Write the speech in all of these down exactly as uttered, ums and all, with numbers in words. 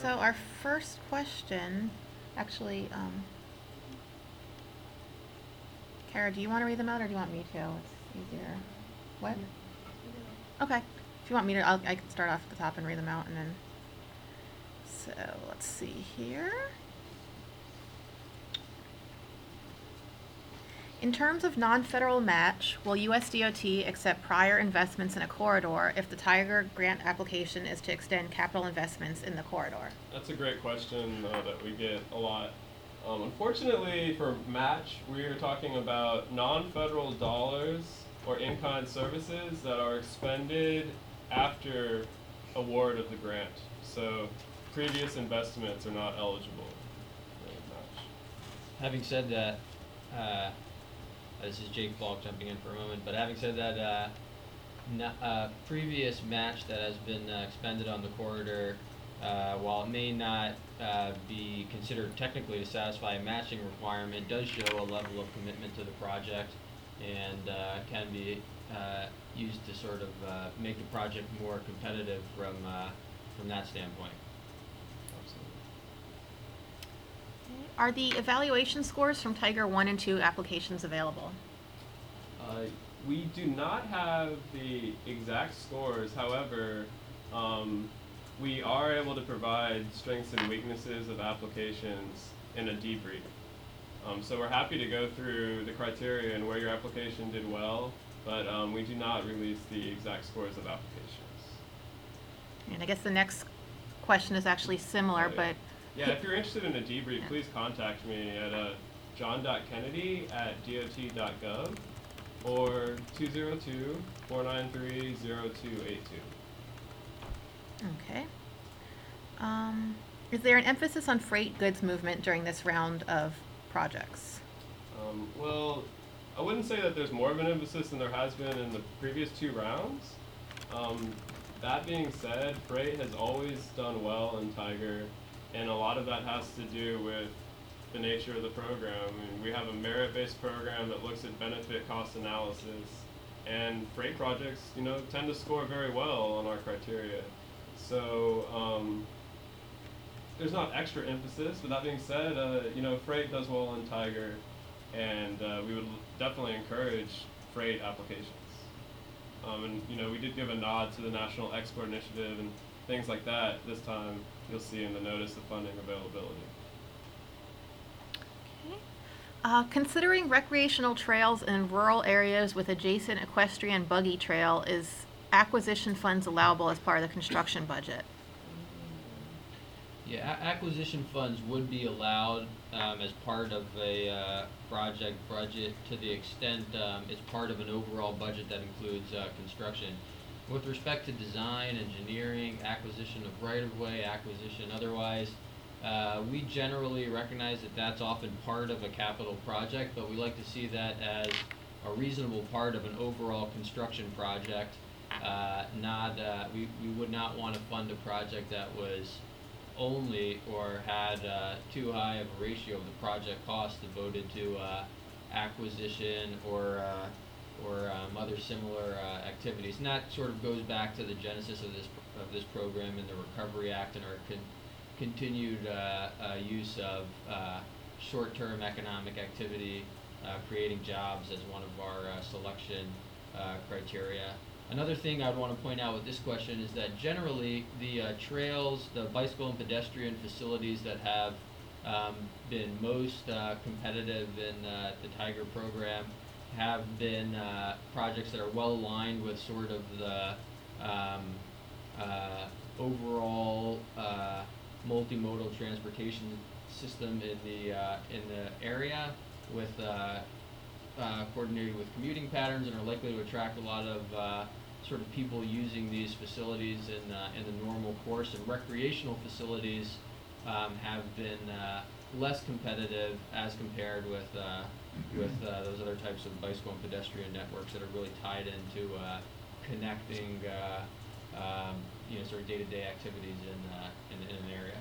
So our first question, actually, um, Kara, do you want to read them out or do you want me to? It's easier. What? Okay. If you want me to, I'll, I can start off at the top and read them out and then. So let's see here. In terms of non-federal match, will U S D O T accept prior investments in a corridor if the Tiger grant application is to extend capital investments in the corridor? That's a great question uh, that we get a lot. Um, unfortunately, for match, we are talking about non-federal dollars or in-kind services that are expended after award of the grant. So previous investments are not eligible for match. Having said that, uh, this is Jake Falk jumping in for a moment, but having said that, uh, n- uh, previous match that has been uh, expended on the corridor, uh, while it may not uh, be considered technically to satisfy a matching requirement, does show a level of commitment to the project and uh, can be uh, used to sort of uh, make the project more competitive from uh, from that standpoint. Are the evaluation scores from Tiger one and two applications available? Uh, we do not have the exact scores. However, um, we are able to provide strengths and weaknesses of applications in a debrief. Um, so we're happy to go through the criteria and where your application did well, but um, we do not release the exact scores of applications. And I guess the next question is actually similar, Uh, but Yeah, if you're interested in a debrief, Yeah. please contact me at uh, john.kennedy at dot.gov or two zero two, four nine three, zero two eight two. okay. Um, is there an emphasis on freight goods movement during this round of projects? Um, well, I wouldn't say that there's more of an emphasis than there has been in the previous two rounds. Um, that being said, freight has always done well in Tiger, and a lot of that has to do with the nature of the program. I mean, we have a merit-based program that looks at benefit cost analysis, and freight projects, you know, tend to score very well on our criteria. So um, there's not extra emphasis. But that being said, uh, you know, freight does well in Tiger, and uh, we would definitely encourage freight applications. Um, and you know, we did give a nod to the National Export Initiative and things like that this time. You'll see in the notice of funding availability. Okay. Uh, considering recreational trails in rural areas with adjacent equestrian buggy trail, is acquisition funds allowable as part of the construction budget? Yeah, a- acquisition funds would be allowed um, as part of a uh, project budget to the extent um, it's part of an overall budget that includes uh, construction. With respect to design, engineering, acquisition of right-of-way, acquisition otherwise, uh, we generally recognize that that's often part of a capital project, but we like to see that as a reasonable part of an overall construction project. Uh, not, uh, we, we would not want to fund a project that was only or had uh, too high of a ratio of the project cost devoted to uh, acquisition or uh, or um, other similar uh, activities. And that sort of goes back to the genesis of this of this program and the Recovery Act and our con- continued uh, uh, use of uh, short-term economic activity, uh, creating jobs as one of our uh, selection uh, criteria. Another thing I'd want to point out with this question is that generally the uh, trails, the bicycle and pedestrian facilities that have um, been most uh, competitive in uh, the Tiger program have been uh, projects that are well aligned with sort of the um, uh, overall uh, multimodal transportation system in the uh, in the area, with uh, uh, coordinated with commuting patterns, and are likely to attract a lot of uh, sort of people using these facilities in uh, in the normal course. And recreational facilities um, have been uh, less competitive as compared with uh, with uh, those other types of bicycle and pedestrian networks that are really tied into uh, connecting uh, um, you know sort of day-to-day activities in, uh, in in an area.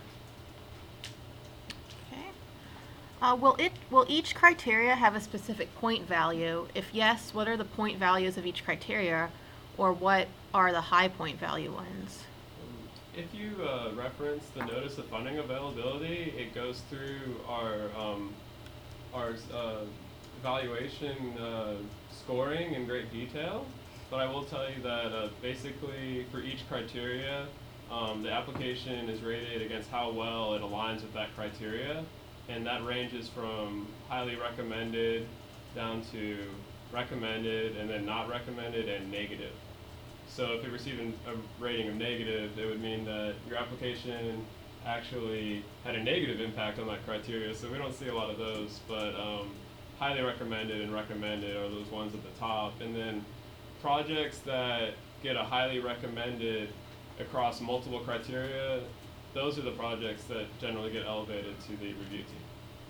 Okay. Uh, will it will each criteria have a specific point value? If yes, what are the point values of each criteria, or what are the high point value ones? if you uh, reference the notice of funding availability, it goes through our um, our uh, evaluation uh, scoring in great detail. But I will tell you that uh, basically for each criteria, um, the application is rated against how well it aligns with that criteria, and that ranges from highly recommended down to recommended, and then not recommended, and negative. So if you receive an, a rating of negative, it would mean that your application actually had a negative impact on that criteria. So we don't see a lot of those, but um, highly recommended and recommended are those ones at the top. And then projects that get a highly recommended across multiple criteria, those are the projects that generally get elevated to the review team.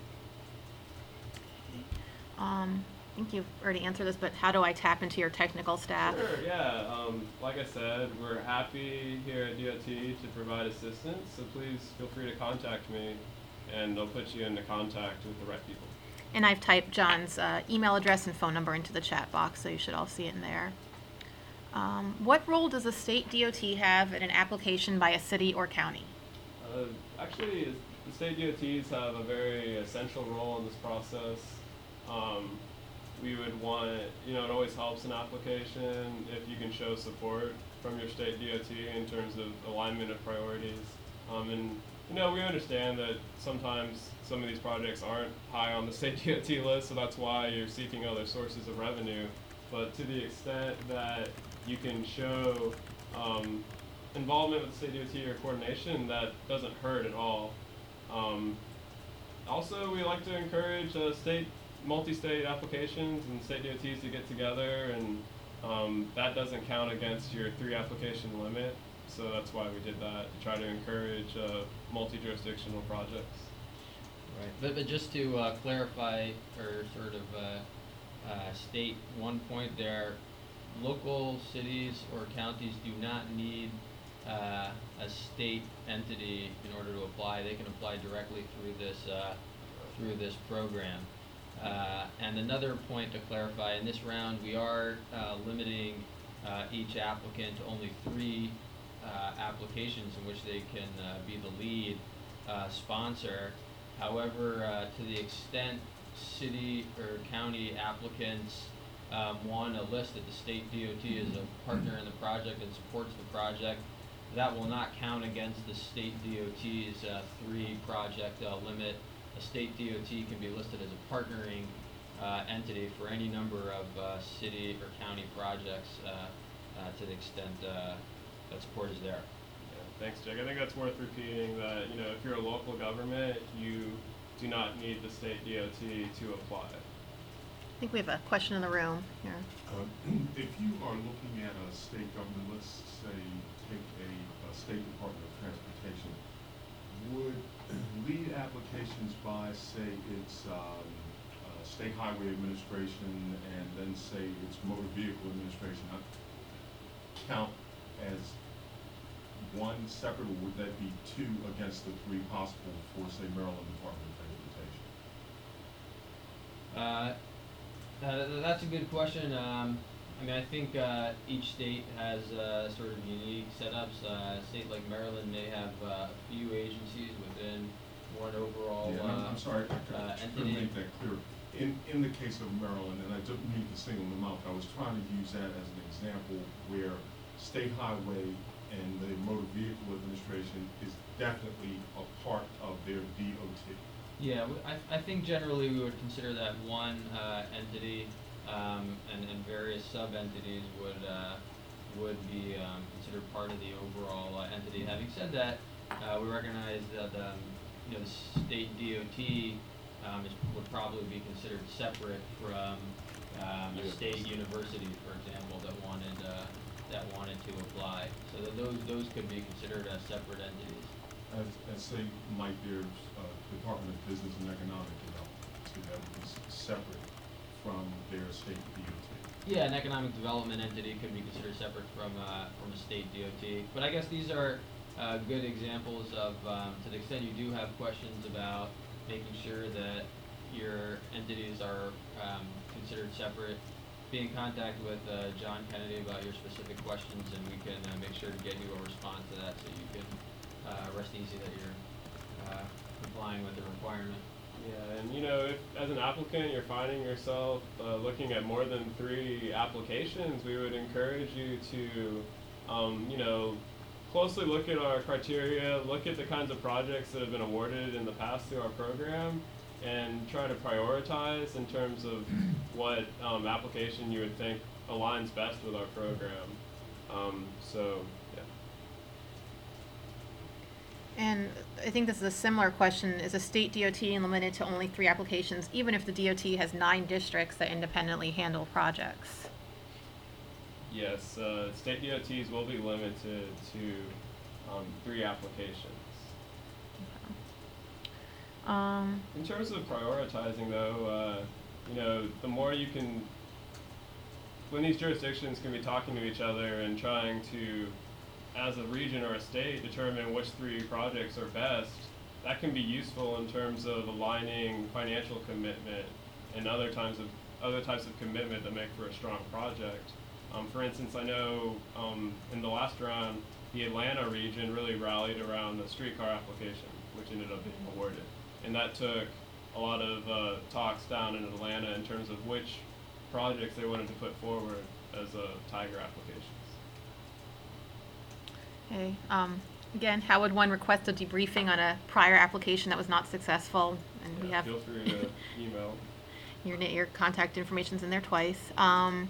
Um, I think you've already answered this, but how do I tap into your technical staff? Sure, yeah. Um, like I said, we're happy here at D O T to provide assistance, so please feel free to contact me, and they'll put you into contact with the right people. And I've typed John's uh, email address and phone number into the chat box, so you should all see it in there. Um, what role does the state D O T have in an application by a city or county? Uh, actually, the state D O Ts have a very essential role in this process. Um, we would want, you know, it always helps an application if you can show support from your state D O T in terms of alignment of priorities. Um, and, you know, we understand that sometimes some of these projects aren't high on the state D O T list, so that's why you're seeking other sources of revenue. But to the extent that you can show um, involvement with the state D O T or coordination, that doesn't hurt at all. Um, also, we like to encourage uh, state multi-state applications and state D O Ts to get together, and um, that doesn't count against your three application limit. So that's why we did that, to try to encourage uh, multi-jurisdictional projects. Right, but, but just to uh, clarify or sort of uh, uh, state one point there, local cities or counties do not need uh, a state entity in order to apply. They can apply directly through this uh, through this program. Uh, and another point to clarify, in this round we are uh, limiting uh, each applicant to only three uh, applications in which they can uh, be the lead uh, sponsor. However, uh, to the extent city or county applicants um, want to list that the state D O T is a partner in the project and supports the project, that will not count against the state D O T's uh, three project uh, limit. A state D O T can be listed as a partnering uh, entity for any number of uh, city or county projects uh, uh, to the extent uh, that support is there. Yeah, thanks, Jake. I think that's worth repeating that, you know, if you're a local government, you do not need the state D O T to apply. I think we have a question in the room here. Uh, if you are looking at a state government, let's say take a, a State Department of Transportation, would lead applications by, say, its um, uh, State Highway Administration and then say its Motor Vehicle Administration uh, count as one separate, or would that be two against the three possible for, say, Maryland Department of Transportation? Uh, Uh, that's a good question. Um, I mean, I think uh, each state has uh, sort of unique setups. Uh, a state like Maryland may have uh, a few agencies within one overall Yeah, and I'm, uh, I'm sorry, I could uh, to entity. make that clear. In, in the case of Maryland, and I don't mean to single them out, I was trying to use that as an example where State Highway and the Motor Vehicle Administration is definitely a part of their D O T. Yeah, w- I, I think generally we would consider that one uh, entity, um, and, and various sub-entities would uh, would be um, considered part of the overall uh, entity. Having said that, uh, we recognize that um, you know, the state D O T um, is, would probably be considered separate from um, a state university, for example, that wanted uh, that wanted to apply. So that those those could be considered as separate entities. As, as say, might their uh, Department of Business and Economic Development, so that would be s- separate from their state D O T. Yeah, an economic development entity could be considered separate from uh, from a state D O T. But I guess these are uh, good examples of, um, to the extent you do have questions about making sure that your entities are um, considered separate be in contact with uh, John Kennedy about your specific questions, and we can uh, make sure to get you a response to that, so you can uh, rest easy that you're uh, complying with the requirement. Yeah, and you know, if as an applicant you're finding yourself uh, looking at more than three applications, we would encourage you to, um, you know, closely look at our criteria, look at the kinds of projects that have been awarded in the past through our program, and try to prioritize in terms of what um, application you would think aligns best with our program. Um, so, yeah. And I think this is a similar question. Is a state D O T limited to only three applications, even if the D O T has nine districts that independently handle projects? Yes, uh, state D O Ts will be limited to um, three applications. Um, In terms of prioritizing, though, uh, you know, the more you can, when these jurisdictions can be talking to each other and trying to, as a region or a state, determine which three projects are best, that can be useful in terms of aligning financial commitment and other times of other types of commitment that make for a strong project. Um, for instance, I know um, in the last round, the Atlanta region really rallied around the streetcar application, which ended up being awarded. And that took a lot of uh, talks down in Atlanta in terms of which projects they wanted to put forward as uh, Tiger applications. okay. Um, again, how would one request a debriefing on a prior application that was not successful? And we Yeah, have feel free to email. your na- your contact information's in there twice. Um,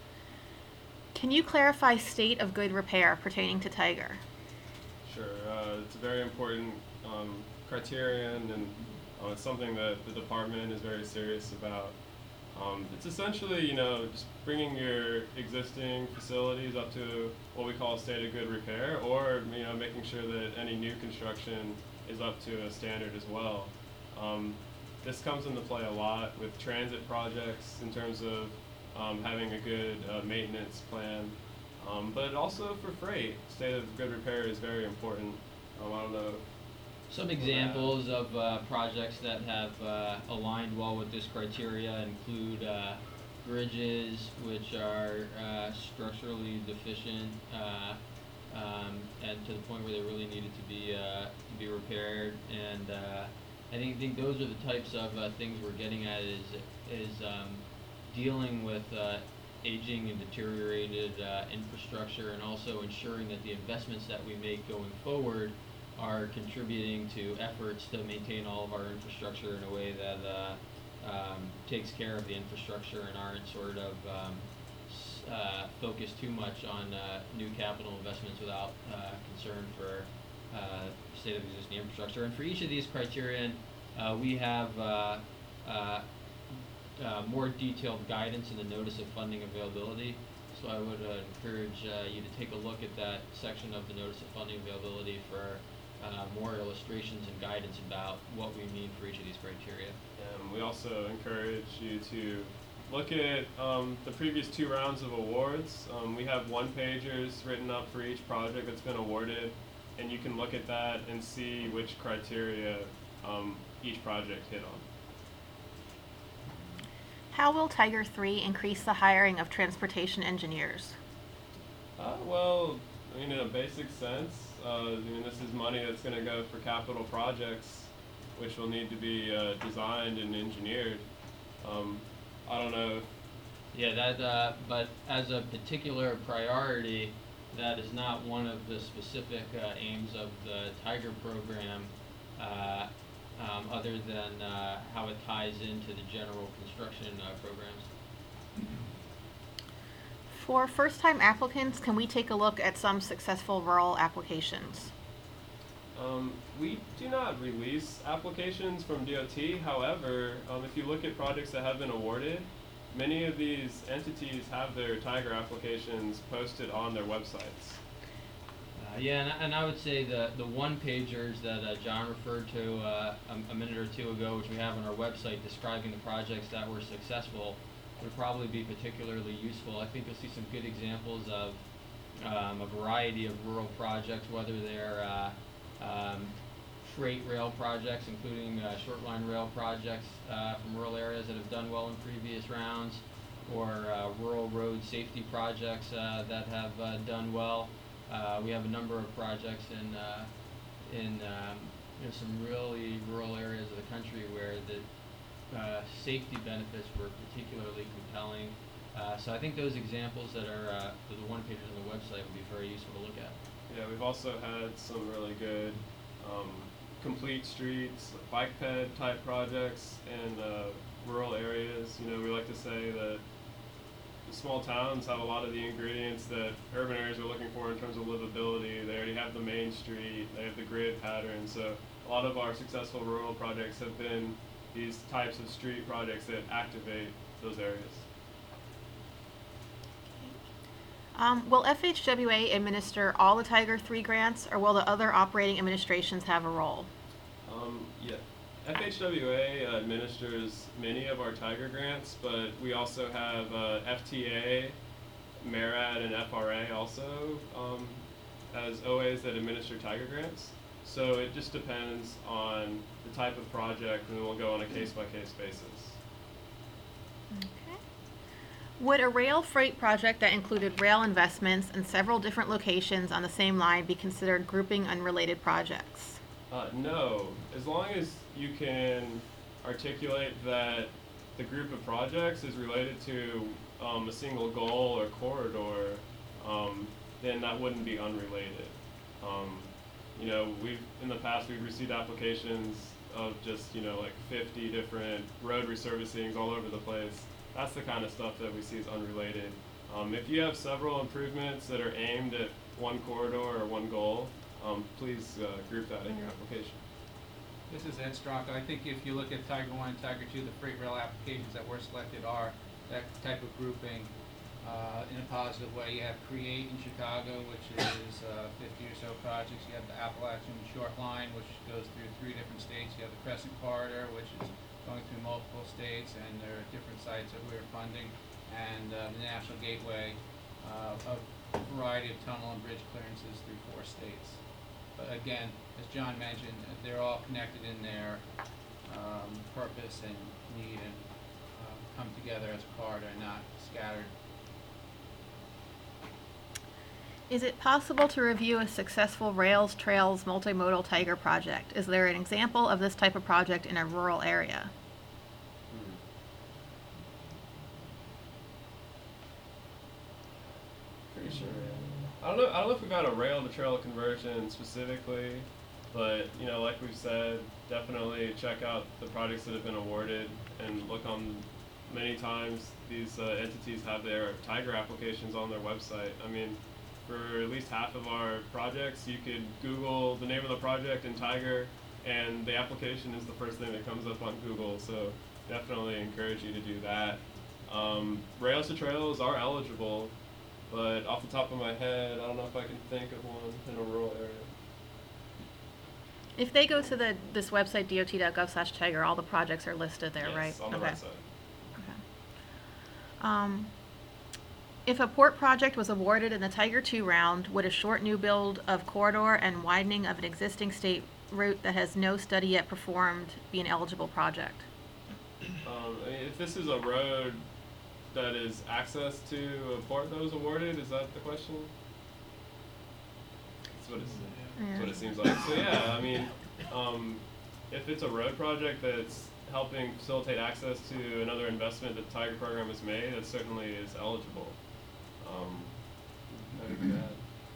can you clarify state of good repair pertaining to Tiger? Sure, uh, it's a very important um, criterion, and uh, it's something that the department is very serious about. Um, it's essentially, you know, just bringing your existing facilities up to what we call a state of good repair, or, you know, making sure that any new construction is up to a standard as well. Um, this comes into play a lot with transit projects in terms of um, having a good uh, maintenance plan, um, but also for freight, state of good repair is very important. Um, I don't know. Some examples of uh, projects that have uh, aligned well with this criteria include uh, bridges which are uh, structurally deficient uh, um, and to the point where they really needed to be uh, to be repaired. And uh, I think think those are the types of uh, things we're getting at is is um, dealing with uh, aging and deteriorated uh, infrastructure, and also ensuring that the investments that we make going forward are contributing to efforts to maintain all of our infrastructure in a way that uh, um, takes care of the infrastructure and aren't sort of um, s- uh, focused too much on uh, new capital investments without uh, concern for uh, state of existing infrastructure. And for each of these criterion, uh, we have uh, uh, uh, more detailed guidance in the notice of funding availability. So I would uh, encourage uh, you to take a look at that section of the notice of funding availability for uh, more illustrations and guidance about what we mean for each of these criteria. And we also encourage you to look at um, the previous two rounds of awards. Um, we have one pagers written up for each project that's been awarded, and you can look at that and see which criteria um, each project hit on. How will Tiger three increase the hiring of transportation engineers? Uh, well, I mean, in a basic sense, uh, I mean, this is money that's going to go for capital projects, which will need to be uh, designed and engineered. Um, I don't know. If Yeah, that, uh, but as a particular priority, that is not one of the specific uh, aims of the Tiger program, uh, um, other than uh, how it ties into the general construction uh, programs. For first-time applicants, can we take a look at some successful rural applications? Um, we do not release applications from D O T. However, um, if you look at projects that have been awarded, many of these entities have their Tiger applications posted on their websites. Uh, yeah, and, I- and I would say the, the one-pagers that uh, John referred to uh, a, a minute or two ago, which we have on our website describing the projects that were successful, would probably be particularly useful. I think you'll see some good examples of um, a variety of rural projects, whether they're uh, um, freight rail projects, including uh, short line rail projects uh, from rural areas that have done well in previous rounds, or uh, rural road safety projects uh, that have uh, done well. Uh, we have a number of projects in uh, in um, you know, some really rural areas of the country where the uh, safety benefits were particularly compelling. Uh, so I think those examples that are uh, the one pages on the website would be very useful to look at. Yeah, we've also had some really good um, complete streets, bike ped type projects in uh, rural areas. You know, we like to say that the small towns have a lot of the ingredients that urban areas are looking for in terms of livability. They already have the main street, they have the grid pattern. So a lot of our successful rural projects have been these types of street projects that activate those areas. Um, will F H W A administer all the Tiger three grants, or will the other operating administrations have a role? Um, yeah, F H W A uh, administers many of our Tiger grants, but we also have uh, F T A, MARAD, and F R A also um, as O As that administer Tiger grants. So it just depends on the type of project, and we'll go on a case-by-case basis. Okay. Would a rail freight project that included rail investments in several different locations on the same line be considered grouping unrelated projects? Uh, no, as long as you can articulate that the group of projects is related to um, a single goal or corridor, um, then that wouldn't be unrelated. Um, you know, we've in the past we've received applications of just you know like fifty different road resurfacings all over the place. That's the kind of stuff that we see as unrelated. Um, if you have several improvements that are aimed at one corridor or one goal, um, please uh, group that in your application. This is Ed Straka. I think if you look at Tiger One and Tiger Two, the freight rail applications that were selected are that type of grouping uh, in a positive way. You have CREATE in Chicago, which is uh, fifty or so projects. You have the Appalachian Short Line, which goes through three different states. You have the Crescent Corridor, which is going through multiple states, and there are different sites that we're funding, and uh, the National Gateway, uh, a variety of tunnel and bridge clearances through four states. But again, as John mentioned, they're all connected in their um, purpose and need, and uh, come together as a corridor, not scattered. Is it possible to review a successful rails, trails, multimodal Tiger project? Is there an example of this type of project in a rural area? Pretty sure. I don't know. I don't know if we've had a rail to trail conversion specifically, but you know, like we've said, definitely check out the projects that have been awarded and look on. Many times, these uh, entities have their Tiger applications on their website. I mean, for at least half of our projects, you could Google the name of the project in Tiger, and the application is the first thing that comes up on Google. So definitely encourage you to do that. Um, rails to trails are eligible, but off the top of my head, I don't know if I can think of one in a rural area. If they go to the this website, D O T dot gov slash Tiger, all the projects are listed there, Yes, right? on the Okay. website. Okay. Um, if a port project was awarded in the Tiger two round, would a short new build of corridor and widening of an existing state route that has no study yet performed be an eligible project? Um, I mean, if this is a road that is access to a port that was awarded, is that the question? That's what, it's, that's what it seems like. So yeah, I mean, um, if it's a road project that's helping facilitate access to another investment that the Tiger program has made, that certainly is eligible. Um, that would be bad.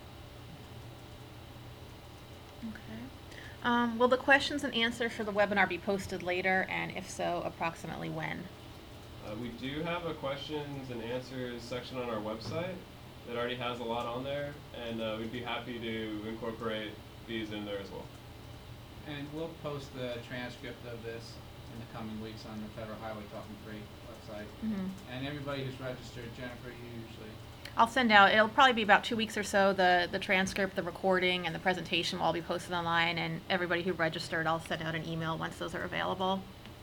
Okay. Um, will the questions and answers for the webinar be posted later, and if so, approximately when? Uh, we do have a questions and answers section on our website that already has a lot on there, and uh, we'd be happy to incorporate these in there as well. And we'll post the transcript of this in the coming weeks on the Federal Highway Talking Freight website. Mm-hmm. And everybody who's registered, Jennifer, you usually. I'll send out, it'll probably be about two weeks or so, the, the transcript, the recording, and the presentation will all be posted online, and everybody who registered, I'll send out an email once those are available.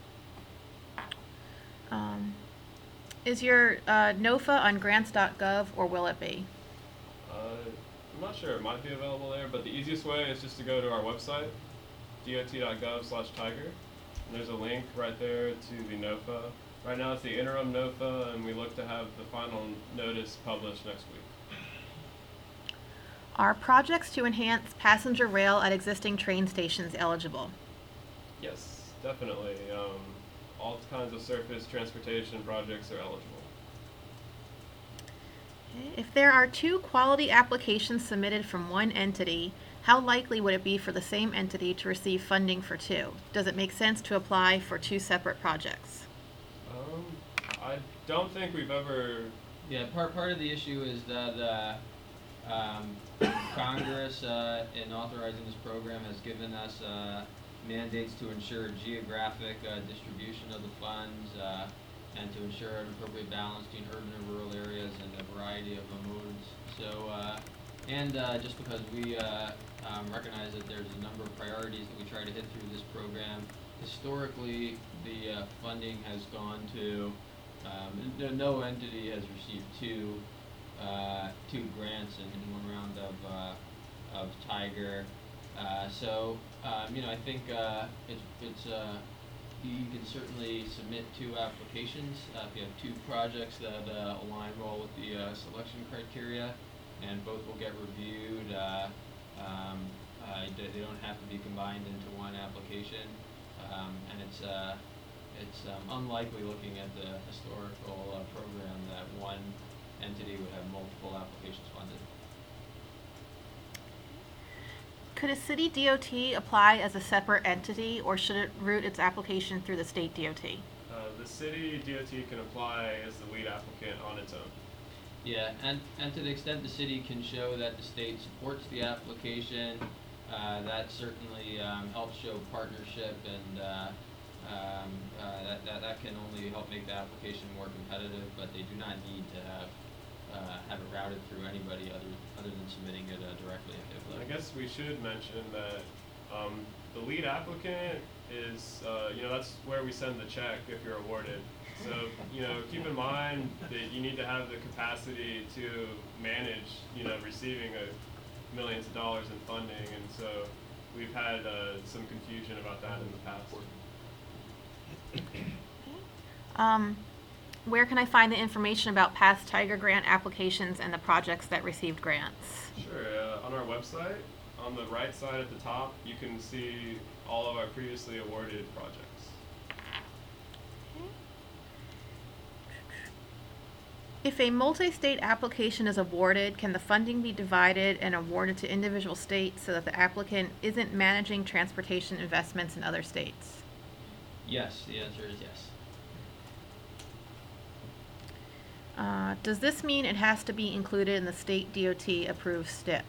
Um, is your uh, NOFA on grants dot gov, or will it be? Uh, I'm not sure, it might be available there, but the easiest way is just to go to our website, D O T dot gov slash Tiger, and there's a link right there to the NOFA, Right now it's the interim NOFA, and we look to have the final notice published next week. Are projects to enhance passenger rail at existing train stations eligible? Yes, definitely. Um, all kinds of surface transportation projects are eligible. Okay. If there are two quality applications submitted from one entity, how likely would it be for the same entity to receive funding for two? Does it make sense to apply for two separate projects? Um, I don't think we've ever. Yeah, part, part of the issue is that, uh, um, Congress, uh, in authorizing this program has given us, uh, mandates to ensure geographic, uh, distribution of the funds, uh, and to ensure an appropriate balance between urban and rural areas and a variety of uh, modes. So, uh, and, uh, just because we, uh, um, recognize that there's a number of priorities that we try to hit through this program, historically, the, uh, funding has gone to, um, no, no entity has received two, uh, two grants in, in one round of, uh, of Tiger. Uh, so, um, you know, I think, uh, it's, it's, uh, you can certainly submit two applications, uh, if you have two projects that, uh, align well with the, uh, selection criteria, and both will get reviewed, uh, um, uh, they, they don't have to be combined into one application, um, and it's, uh, it's, um, unlikely looking at the historical, uh, program that one entity would have multiple applications funded. Could a city D O T apply as a separate entity, or should it route its application through the state D O T? Uh, the city D O T can apply as the lead applicant on its own. Yeah, and, and to the extent the city can show that the state supports the application, uh, that certainly, um, helps show partnership, and, uh, um, uh, that, that, that can only help make the application more competitive, but they do not need to have, uh, have it routed through anybody other, other than submitting it, uh, directly if they'd I like. guess we should mention that um, the lead applicant is, uh, you know, that's where we send the check if you're awarded. So, you know, keep in mind that you need to have the capacity to manage, you know, receiving a millions of dollars in funding, and so we've had uh, some confusion about that in the past. Um, where can I find the information about past Tiger Grant applications and the projects that received grants? Sure. Uh, on our website, on the right side at the top, you can see all of our previously awarded projects. If a multi-state application is awarded, can the funding be divided and awarded to individual states so that the applicant isn't managing transportation investments in other states? Yes, the answer is yes. Uh, does this mean it has to be included in the state D O T approved S T I P?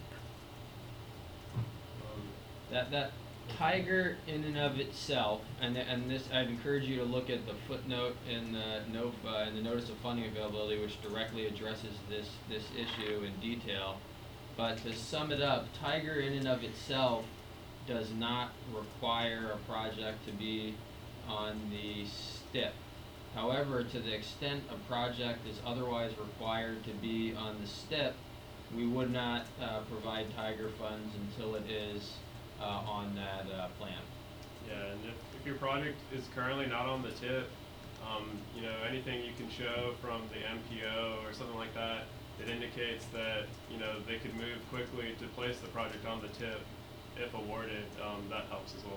Um, That, that Tiger in and of itself, and, th- and this, I'd encourage you to look at the footnote in the NOFA, in the Notice of Funding Availability, which directly addresses this, this issue in detail. But to sum it up, Tiger in and of itself does not require a project to be on the S T I P. However, to the extent a project is otherwise required to be on the S T I P, we would not, uh, provide Tiger funds until it is, uh, on that, uh, plan. Yeah, and if, if your project is currently not on the tip, um, you know, anything you can show from the M P O or something like that that indicates that, you know, they could move quickly to place the project on the tip if awarded, um, that helps as well.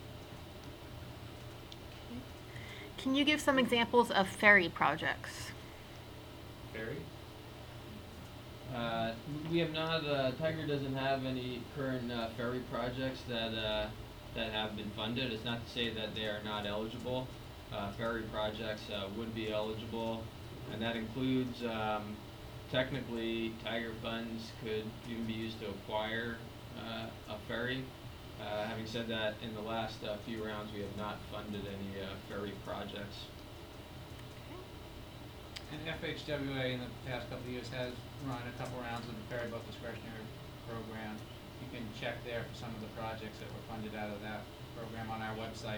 Can you give some examples of ferry projects? Ferry? Uh, we have not, uh, Tiger doesn't have any current, uh, ferry projects that, uh, that have been funded. It's not to say that they are not eligible. Uh, ferry projects, uh, would be eligible, and that includes, um, technically, Tiger funds could even be used to acquire, uh, a ferry. Uh, having said that, in the last, uh, few rounds, we have not funded any, uh, ferry projects. And F H W A in the past couple of years has run a couple rounds of the ferry boat discretionary program. You can check there for some of the projects that were funded out of that program on our website.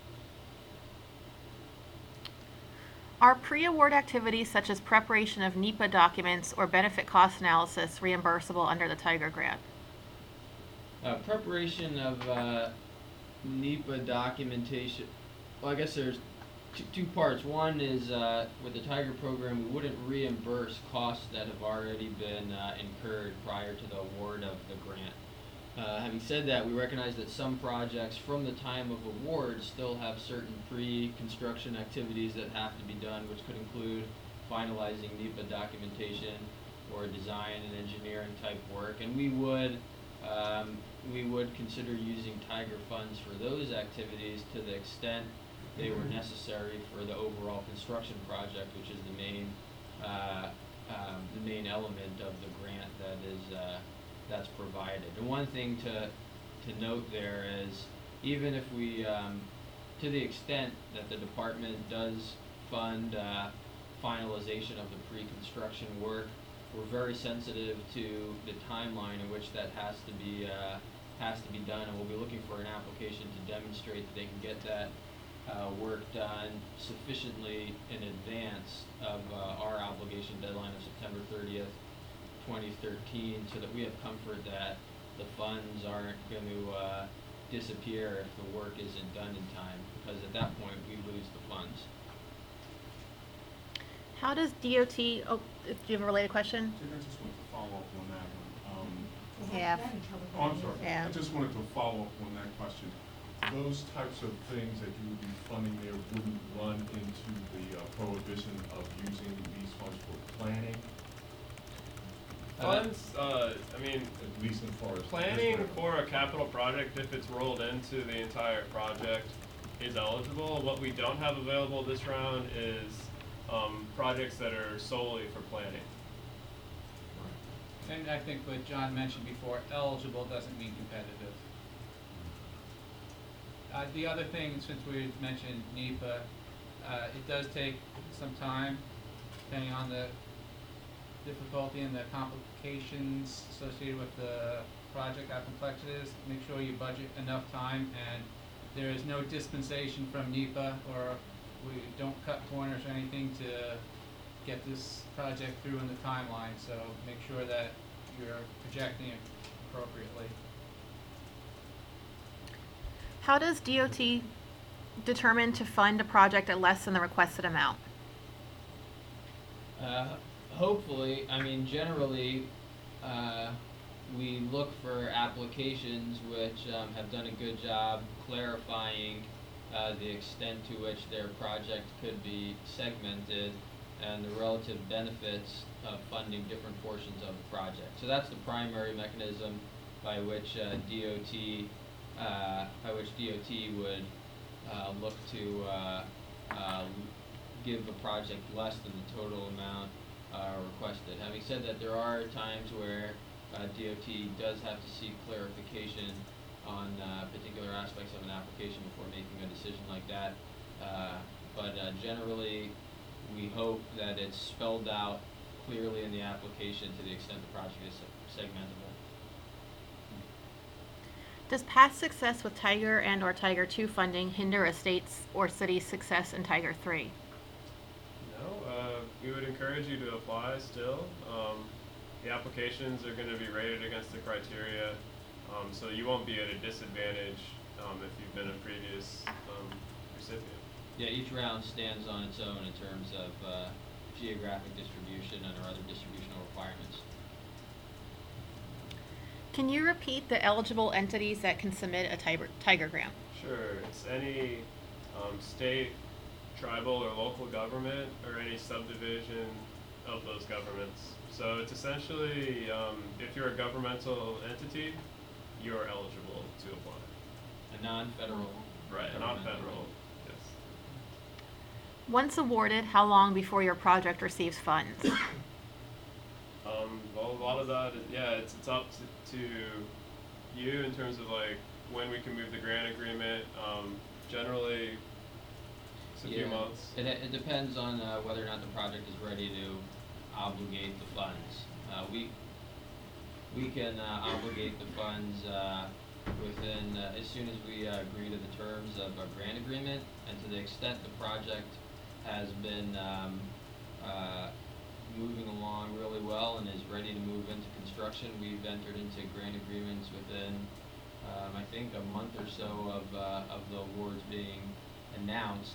Are pre-award activities such as preparation of NEPA documents or benefit cost analysis reimbursable under the Tiger Grant? Uh, preparation of, uh, NEPA documentation, well, I guess there's, two, two parts. One is uh, with the Tiger program, we wouldn't reimburse costs that have already been uh, incurred prior to the award of the grant. Uh, having said that, we recognize that some projects from the time of award still have certain pre-construction activities that have to be done, which could include finalizing NEPA documentation or design and engineering type work, and we would um, we would consider using Tiger funds for those activities to the extent they were necessary for the overall construction project, which is the main uh, um, the main element of the grant that is uh, that's provided. And one thing to to note there is, even if we, um, to the extent that the department does fund uh, finalization of the pre-construction work, we're very sensitive to the timeline in which that has to be uh, has to be done, and we'll be looking for an application to demonstrate that they can get that uh, work done sufficiently in advance of uh, our obligation deadline of September thirtieth, twenty thirteen, so that we have comfort that the funds aren't going to uh, disappear if the work isn't done in time, because at that point we lose the funds. How does D O T, oh, do you have a related question? I just wanted to follow up on that one. Um, Yeah. Oh, I'm sorry. Yeah. I just wanted to follow up on that question. Those types of things that you would be funding there wouldn't run into the uh, prohibition of using these funds for planning, Funds, uh, I mean, at least as far as. planning for a capital project, if it's rolled into the entire project, is eligible. What we don't have available this round is um, projects that are solely for planning. And I think what John mentioned before, eligible doesn't mean competitive. Uh, the other thing, since we mentioned NEPA, uh, it does take some time, depending on the difficulty and the complications associated with the project, how complex it is. Make sure you budget enough time, and there is no dispensation from NEPA, or we don't cut corners or anything to get this project through in the timeline, so make sure that you're projecting it appropriately. How does D O T determine to fund a project at less than the requested amount? Uh, hopefully, I mean, generally, uh, we look for applications which um, have done a good job clarifying uh, the extent to which their project could be segmented and the relative benefits of funding different portions of the project. So that's the primary mechanism by which uh, D O T uh, by which D O T would uh, look to uh, uh, give a project less than the total amount uh, requested. Having said that, there are times where uh, D O T does have to seek clarification on uh, particular aspects of an application before making a decision like that. Uh, but uh, generally, we hope that it's spelled out clearly in the application to the extent the project is segmentable. Does past success with Tiger and or Tiger two funding hinder a state's or city's success in Tiger three? No, uh, we would encourage you to apply still. Um, the applications are going to be rated against the criteria, um, so you won't be at a disadvantage um, if you've been a previous um, recipient. Yeah, each round stands on its own in terms of uh, geographic distribution and our other distributional requirements. Can you repeat the eligible entities that can submit a Tiger, Tiger grant? Sure, it's any um, state, tribal, or local government, or any subdivision of those governments. So it's essentially, um, if you're a governmental entity, you're eligible to apply. A non-federal. Right, government. non-federal, yes. Once awarded, how long before your project receives funds? Um, well, a lot of that, is, yeah, it's, it's up to, to you in terms of like when we can move the grant agreement. Um, generally, it's a few Yeah. months. It, it depends on uh, whether or not the project is ready to obligate the funds. Uh, we we can uh, obligate the funds uh, within uh, as soon as we uh, agree to the terms of a grant agreement, and to the extent the project has been um, uh, moving along really well and is ready to move into construction. We've entered into grant agreements within, um, I think, a month or so of uh, of the awards being announced,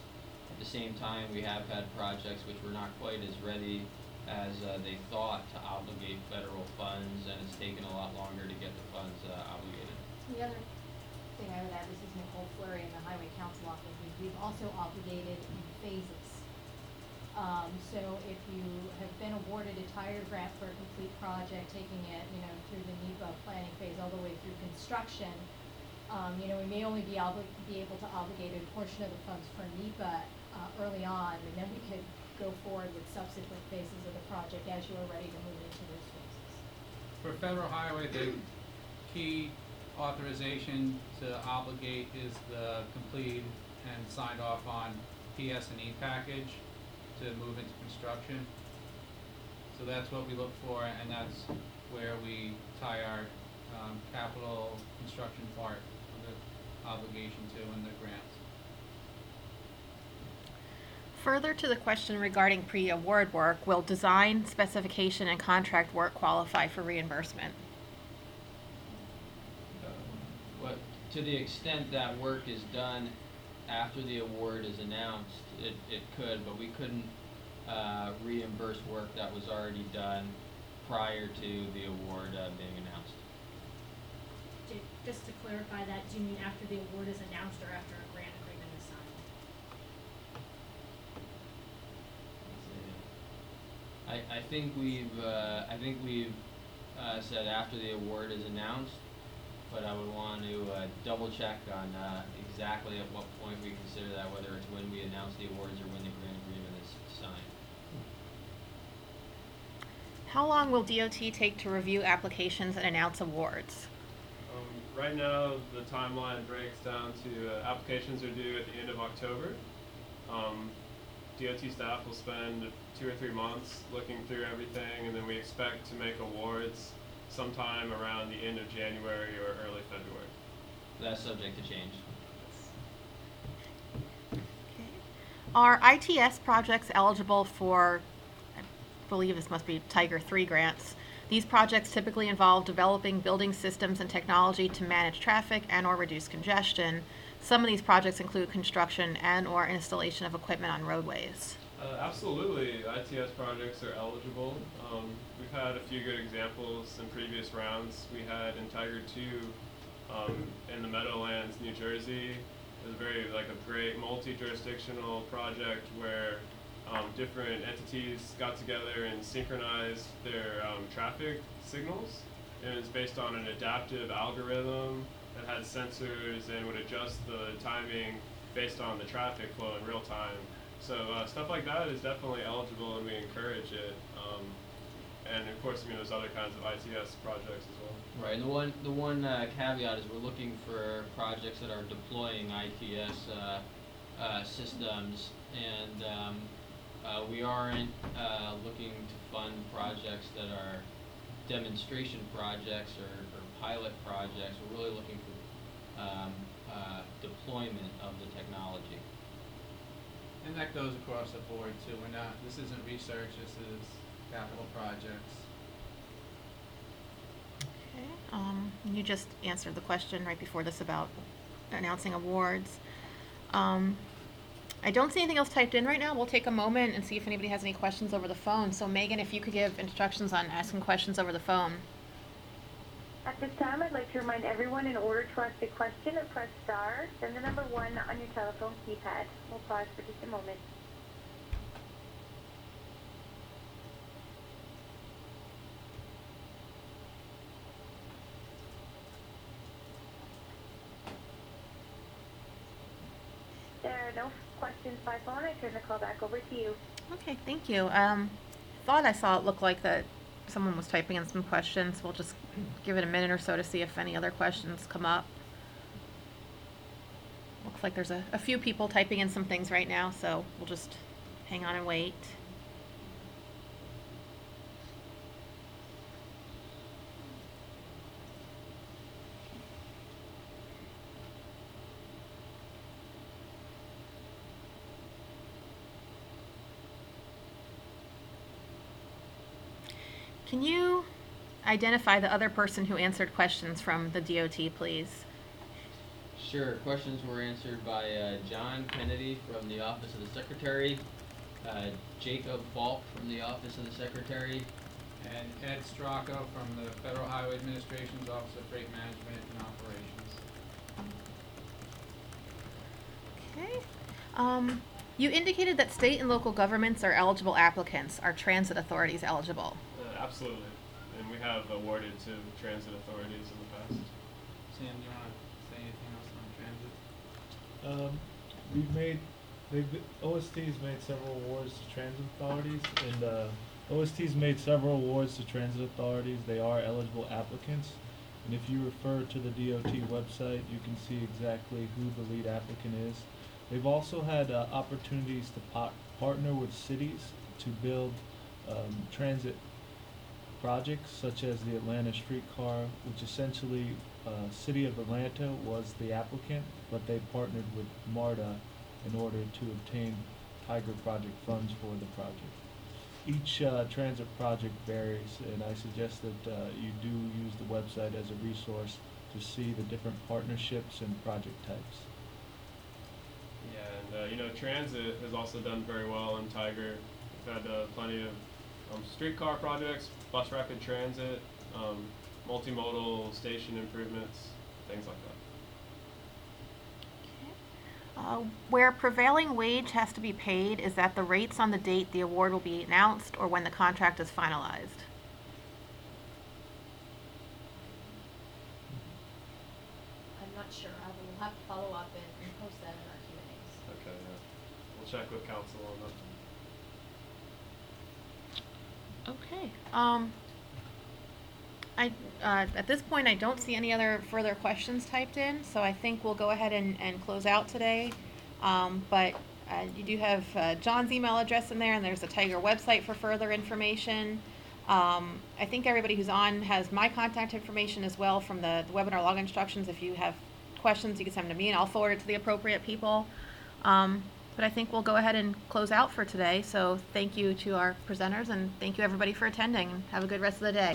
At the same time, we have had projects which were not quite as ready as uh, they thought to obligate federal funds, and it's taken a lot longer to get the funds uh, obligated. The other thing I would add, this is Nicole Fleury in the Highway Council office, is we've also obligated in phases. Um, so if you have been awarded a tire grant for a complete project, taking it, you know, through the NEPA planning phase all the way through construction, um, you know, we may only be obli- be able to obligate a portion of the funds for NEPA, uh, early on, and then we could go forward with subsequent phases of the project as you are ready to move into those phases. For federal highway, the key authorization to obligate is the completed and signed off on P S and E package to move into construction. So that's what we look for, and that's where we tie our um, capital construction part of the obligation to in the grants. Further to the question regarding pre-award work, will design, specification, and contract work qualify for reimbursement? What, to the extent that work is done after the award is announced, it, it could, but we couldn't uh, reimburse work that was already done prior to the award uh, being announced. Ju- Just to clarify that, do you mean after the award is announced or after a grant agreement is signed? I, I think we've, uh, I think we've uh, said after the award is announced, but I would want to uh, double check on uh, exactly at what point we consider that, whether it's when we announce the awards or when the grant agreement is signed. How long will D O T take to review applications and announce awards? Um, right now, the timeline breaks down to uh, applications are due at the end of October. Um, D O T staff will spend two or three months looking through everything, and then we expect to make awards sometime around the end of January or early February. That's subject to change. Okay. Are I T S projects eligible for, I believe this must be Tiger three grants? These projects typically involve developing building systems and technology to manage traffic and or reduce congestion. Some of these projects include construction and or installation of equipment on roadways. Uh, absolutely, I T S projects are eligible. Um, we've had a few good examples in previous rounds. We had in Tiger two um, in the Meadowlands, New Jersey. It was very like a great multi-jurisdictional project where um, different entities got together and synchronized their um, traffic signals. And it's based on an adaptive algorithm that had sensors and would adjust the timing based on the traffic flow in real time. So uh, stuff like that is definitely eligible, and we encourage it. Um, and of course, I mean, there's other kinds of I T S projects as well. Right, and the one, the one uh, caveat is we're looking for projects that are deploying I T S uh, uh, systems, and um, uh, we aren't uh, looking to fund projects that are demonstration projects or, or pilot projects. We're really looking for um, uh, deployment of the technology. And that goes across the board too. We're not, this isn't research, this is capital projects. Okay. Um, you just answered the question right before this about announcing awards. Um, I don't see anything else typed in right now. We'll take a moment and see if anybody has any questions over the phone. So Megan, if you could give instructions on asking questions over the phone. At this time, I'd like to remind everyone in order to ask a question, press star, then the number one on your telephone keypad. We'll pause for just a moment. There are no questions by phone. I turn the call back over to you. Okay, thank you. Um, thought I saw it look like that someone was typing in some questions. We'll just give it a minute or so to see if any other questions come up. Looks like there's a, a few people typing in some things right now, so we'll just hang on and wait. Can you identify the other person who answered questions from the D O T, please? Sure. Questions were answered by uh, John Kennedy from the Office of the Secretary, uh, Jacob Falk from the Office of the Secretary, And Ed Straka from the Federal Highway Administration's Office of Freight Management and Operations. Okay. Um, you indicated that state and local governments are eligible applicants. Are transit authorities eligible? Uh, absolutely. And we have awarded to transit authorities in the past. Sam, do you want to say anything else on transit? Um, we've made, they've, O S T's made several awards to transit authorities, and, uh, O S T's made several awards to transit authorities. They are eligible applicants, and if you refer to the D O T website, you can see exactly who the lead applicant is. They've also had, uh, opportunities to pa- partner with cities to build, um, transit projects such as the Atlanta streetcar, which essentially, uh, City of Atlanta was the applicant, but they partnered with MARTA in order to obtain Tiger Project funds for the project. Each uh, transit project varies, and I suggest that uh, you do use the website as a resource to see the different partnerships and project types. Yeah, and uh, you know, transit has also done very well in Tiger. We've had uh, plenty of um, streetcar projects, bus rapid transit, um, multimodal station improvements, things like that. Uh, where prevailing wage has to be paid, is that the rates on the date the award will be announced or when the contract is finalized? I'm not sure, I will have to follow up and, and post that in our Q and A's. Okay, yeah. We'll check with council on that. Okay. Um, I, uh, at this point, I don't see any other further questions typed in, so I think we'll go ahead and, and close out today. Um, but uh, you do have uh, John's email address in there, and there's the Tiger website for further information. Um, I think everybody who's on has my contact information as well from the, the webinar log instructions. If you have questions, you can send them to me, and I'll forward it to the appropriate people. Um, but I think we'll go ahead and close out for today. So thank you to our presenters, and thank you everybody for attending. Have a good rest of the day.